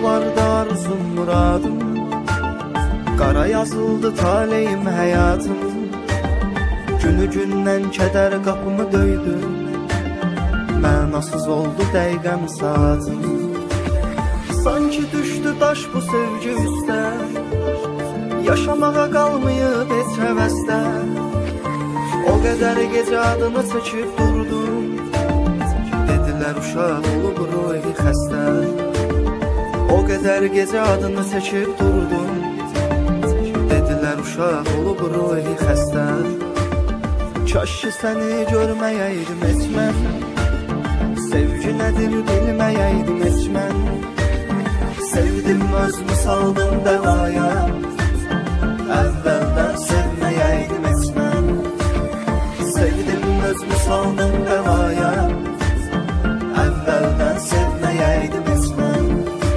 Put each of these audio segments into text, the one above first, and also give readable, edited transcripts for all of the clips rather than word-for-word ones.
vardı arzum muradım, qara yazıldı taleyim həyatım. Günü gündən kədər qapımı döydü, mənasız oldu dəqiqəm saatım. Sanki düşdü daş bu sevgi üstə, yaşamağa qalmayıb heç həvəsdə. O qədər gecə adını çəkib durdum, dedilər uşaq olub ruhi xəstə. O qədər gecə adını çəkib durdum, dedilər uşaq olub ruhi xəstə. Kaş ki səni görməyəydim heç mən, sevgi nədir bilməyəydim heç mən. Sevdim özümü saldım bəlaya, əvvəldən sevməyəydim heç mən. Sevdim özümü saldım bəlaya, əvvəldən sevməyəydim heç mən.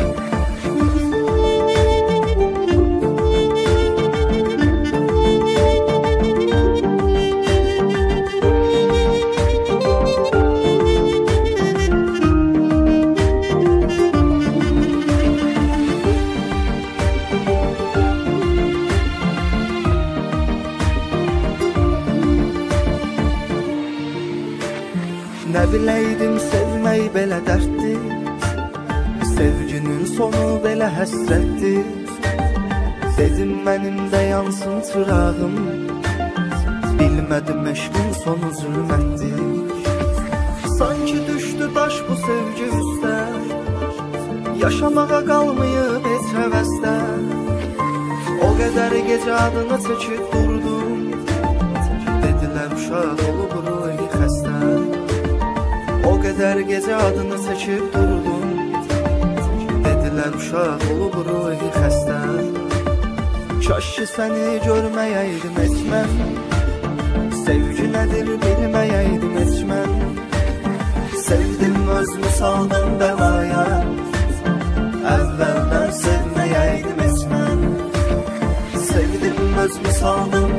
Nə biləydim sevmək belə dərddir, sevginin sonu belə həsrətdir. Dedim mənim də yansın çırağım, bilmədim eşqin sonu zülmətdir. Sanki düşdü daş bu sevgi üstə, yaşamağa qalmayıb heç həvəsdə. O qədər gecə adını çəkib durdum, dedilər uşaq olub ruhi xəstə. O qədər gecə adını çəkib durdum, dedilər uşaq olub ruhi xəstə. Kaş ki səni görməyəydim heç mən, sevgi nədir bilməyəydim heç mən. Sevdim özümü saldım bəlaya, əvvəldən sevməyəydim heç mən. Sevdim özümü saldım